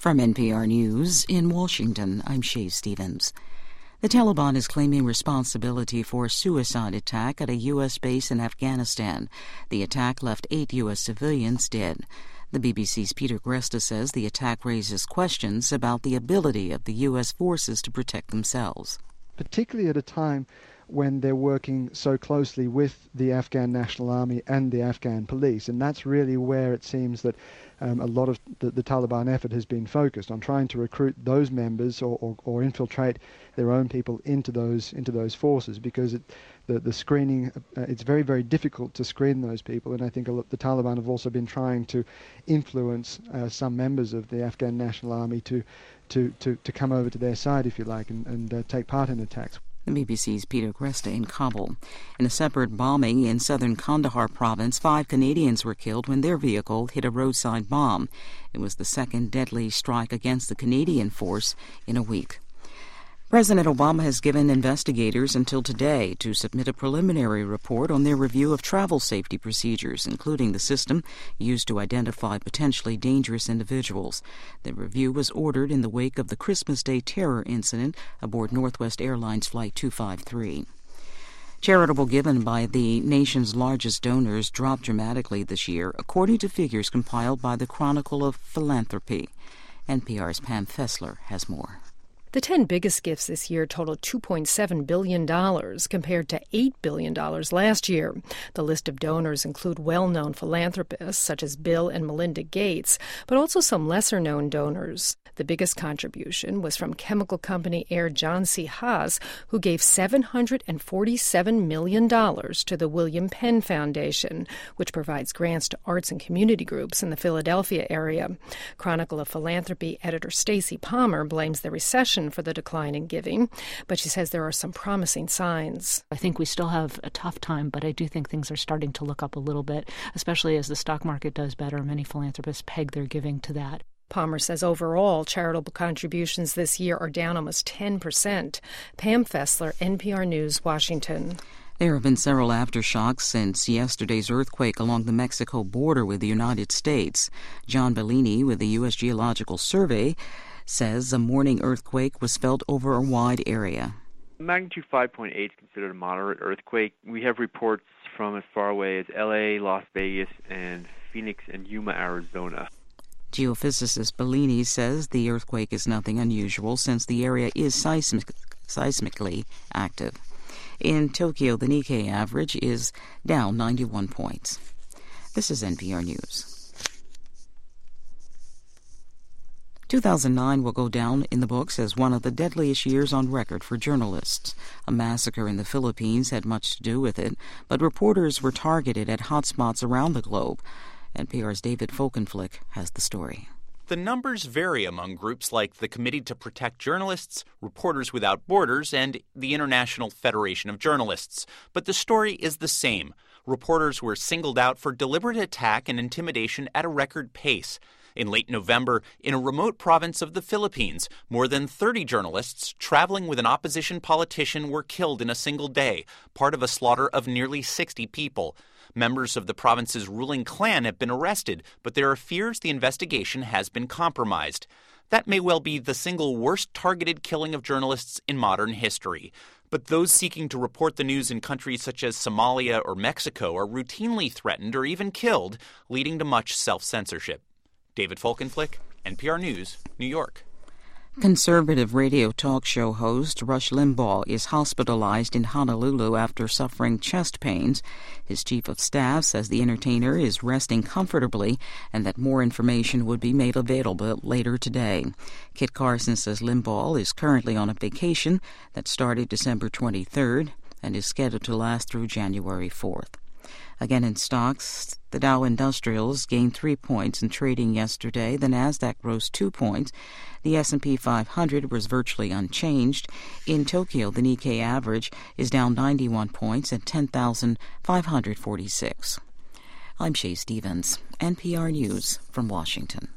From NPR News in Washington, I'm Shay Stevens. The Taliban is claiming responsibility for a suicide attack at a U.S. base in Afghanistan. The attack left 8 U.S. civilians dead. The BBC's Peter Gresta says the attack raises questions about the ability of the U.S. forces to protect themselves. Particularly at a time when they're working so closely with the Afghan National Army and the Afghan police. And that's really where it seems that a lot of the Taliban effort has been focused on trying to recruit those members or infiltrate their own people into those forces, because the screening, it's very, very difficult to screen those people. And I think the Taliban have also been trying to influence some members of the Afghan National Army to come over to their side, if you like, and take part in attacks. The BBC's Peter Gresta in Kabul. In a separate bombing in southern Kandahar province, 5 Canadians were killed when their vehicle hit a roadside bomb. It was the second deadly strike against the Canadian force in a week. President Obama has given investigators until today to submit a preliminary report on their review of travel safety procedures, including the system used to identify potentially dangerous individuals. The review was ordered in the wake of the Christmas Day terror incident aboard Northwest Airlines Flight 253. Charitable giving by the nation's largest donors dropped dramatically this year, according to figures compiled by the Chronicle of Philanthropy. NPR's Pam Fessler has more. The 10 biggest gifts this year totaled $2.7 billion, compared to $8 billion last year. The list of donors include well-known philanthropists such as Bill and Melinda Gates, but also some lesser-known donors. The biggest contribution was from chemical company heir John C. Haas, who gave $747 million to the William Penn Foundation, which provides grants to arts and community groups in the Philadelphia area. Chronicle of Philanthropy editor Stacey Palmer blames the recession for the decline in giving, but she says there are some promising signs. I think we still have a tough time, but I do think things are starting to look up a little bit, especially as the stock market does better. Many philanthropists peg their giving to that. Palmer says overall charitable contributions this year are down almost 10%. Pam Fessler, NPR News, Washington. There have been several aftershocks since yesterday's earthquake along the Mexico border with the United States. John Bellini with the U.S. Geological Survey says a morning earthquake was felt over a wide area. Magnitude 5.8 is considered a moderate earthquake. We have reports from as far away as LA, Las Vegas, and Phoenix and Yuma, Arizona. Geophysicist Bellini says the earthquake is nothing unusual since the area is seismically active. In Tokyo, the Nikkei average is down 91 points. This is NPR News. 2009 will go in the books as one of the deadliest years on record for journalists. A massacre in the Philippines had much to do with it, but reporters were targeted at hotspots around the globe. NPR's David Folkenflik has the story. The numbers vary among groups like the Committee to Protect Journalists, Reporters Without Borders, and the International Federation of Journalists. But the story is the same. Reporters were singled out for deliberate attack and intimidation at a record pace. In late November, in a remote province of the Philippines, more than 30 journalists traveling with an opposition politician were killed in a single day, part of a slaughter of nearly 60 people. Members of the province's ruling clan have been arrested, but there are fears the investigation has been compromised. That may well be the single worst targeted killing of journalists in modern history. But those seeking to report the news in countries such as Somalia or Mexico are routinely threatened or even killed, leading to much self-censorship. David Folkenflik, NPR News, New York. Conservative radio talk show host Rush Limbaugh is hospitalized in Honolulu after suffering chest pains. His chief of staff says the entertainer is resting comfortably and that more information would be made available later today. Kit Carson says Limbaugh is currently on a vacation that started December 23rd and is scheduled to last through January 4th. Again in stocks, the Dow Industrials gained 3 points in trading yesterday. The Nasdaq rose 2 points. The S&P 500 was virtually unchanged. In Tokyo, the Nikkei average is down 91 points at 10,546. I'm Shay Stevens, NPR News from Washington.